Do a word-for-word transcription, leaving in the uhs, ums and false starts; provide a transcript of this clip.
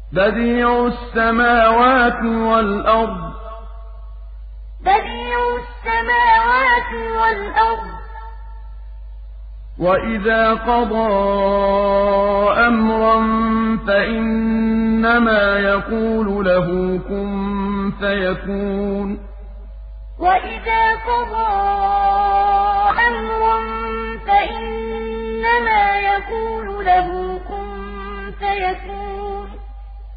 بديع السماوات والأرض بديع السماوات والأرض وإذا قضى أمرا فإنما يقول له كن فيكون وإذا قضى